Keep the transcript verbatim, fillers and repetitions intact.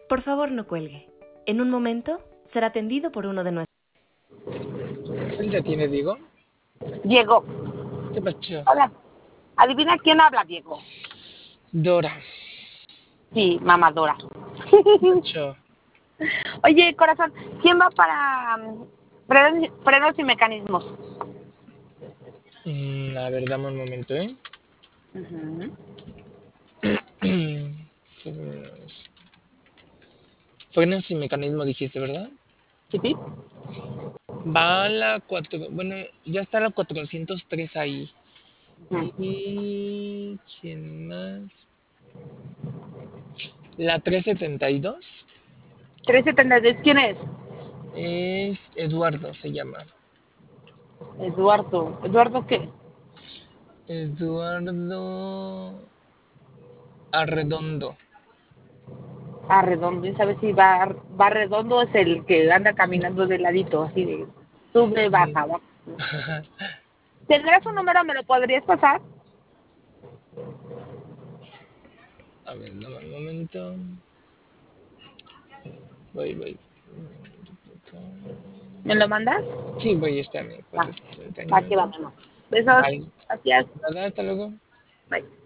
Por favor, no cuelgue. En un momento será atendido por uno de nuestros... ¿Cuánto tiene, Diego? Diego. ¿Qué pasó? Hola. Adivina quién habla, Diego. Dora. Sí, mamadora. ¿Qué pasó? Oye, corazón, ¿quién va para um, frenos, frenos y mecanismos? Mm, a ver, dame un momento, ¿eh? Uh-huh. Frenos. Frenos y mecanismo dijiste, ¿verdad? Sí, sí. Va a la cuatro. Bueno, ya está la cuatrocientos tres ahí. Uh-huh. ¿Y quién más? La trescientos setenta y dos trescientos setenta y dos, ¿quién es? es Eduardo, se llama. Eduardo. ¿Eduardo qué? Eduardo Arredondo. Ah, redondo. ¿Y sabes si va, va redondo? Es el que anda caminando de ladito, así de sube, Sí. baja, baja. ¿Tendrás un número? ¿Me lo podrías pasar? A ver, dame un momento. Voy, voy. ¿Me lo mandas? Sí, voy, espérame. Va, va, que va, cuatrocientos setenta y nueve. mamá. Besos. Bye. Gracias. Nada, hasta luego. Bye.